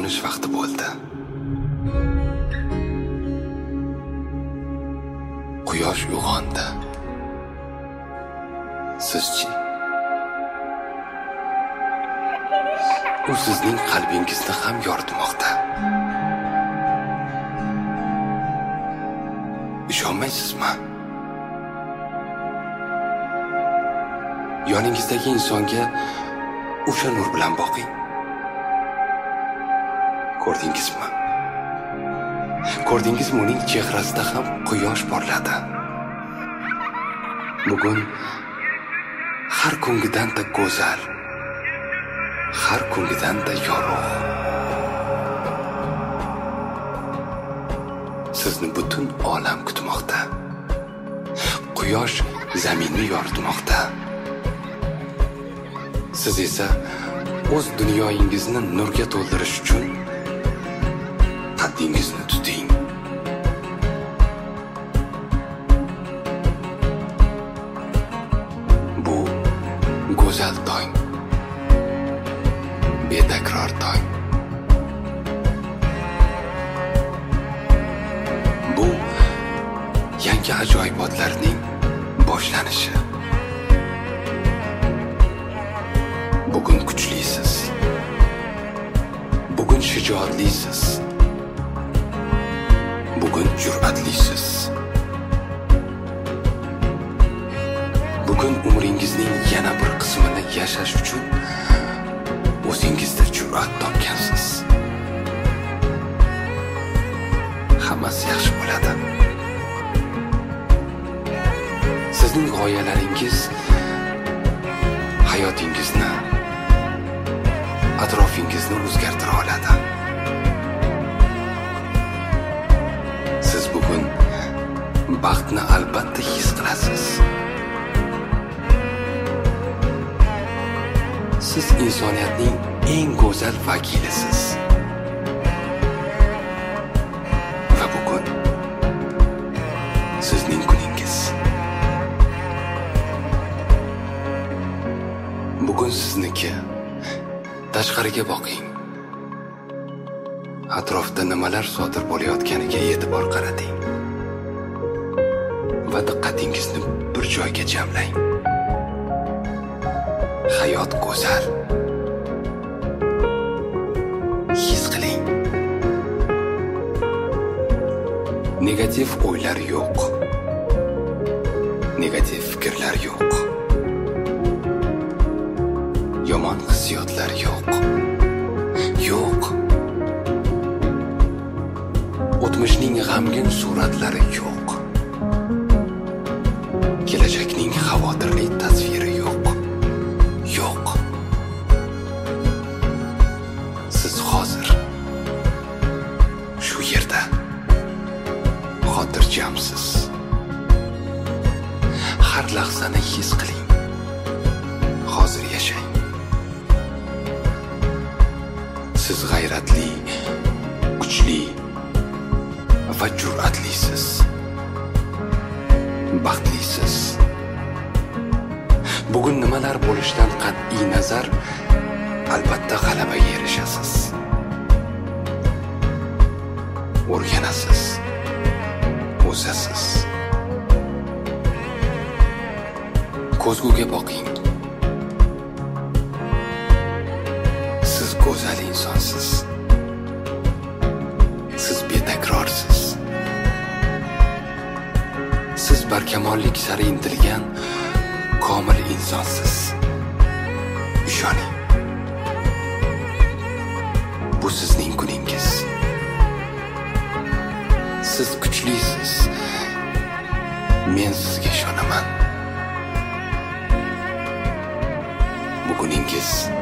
uyg'onish vaqti bo'ldi. Quyosh uyg'ondi. Sizchi? U sizning qalbingizni ham yoritmoqda. Ishonmaysizmi? Yoningizdagi insonga o'sha nur bilan boqing. Ko'rdingizmi? Ko'rdingizmi, uning chehrasida ham quyosh porladi. Bugun har kungidan-da go'zal, har kungidan-da yorug'. Sizni butun olam kutmoqda. Quyosh zaminni yoritmoqda. Siz esa o'z dunyoyingizni nurga to'ldirish uchun qaddingizni tuting. Bu go'zal tong, betakror tong. Bu yangi ajoyibotlarning boshlanishi. Bugun kuchlisiz. Bugun shijoatlisiz. Bugun jur'atlisiz. Bugun umringizning yana bir qismini yashash uchun o'zingizda jur'at topgansiz. Hammasi yaxshi bo'ladi. Sizning g'oyalaringiz hayotingizni, atrofingizni o'zgartira oladi. Siz bugun baxtni albatta his qilasiz. Siz insoniyatning eng go'zal vakilisiz. Va bugun sizning kuningiz. Bugun sizniki. Tashqariga boqing. Atrofda nimalar sodir bo'layotganiga e'tibor qarating. Va diqqatingizni bir joyga jamlang. Hayot go'zal. His qiling. Negativ o'ylar yo'q. Negativ fikrlar yo'q. Yomon hissiyotlar yo'q. Yo'q. O'tmishning g'amgin suratlari yo'q. Kelajakning xavotirli tasviri yo'q. Yo'q. Siz hozir shu yerda xotirjamsiz. Har lahzani his qiling. Hozir yashang. Siz g'ayratli, kuchli va jur'atlisiz. Baxtlisiz. Bugun nimalar bo'lishidan qat'iy nazar, albatta g'alabaga erishasiz. O'rganasiz. O'sasiz. Ko'zguga boqing. Siz go'zal insonsiz. Siz betakrorsiz. Siz barkamollik sari intilgan komil insonsiz. Ishoning. Bu sizning kuningiz. Siz kuchlisiz. Men sizga ishonaman. Bu kuningiz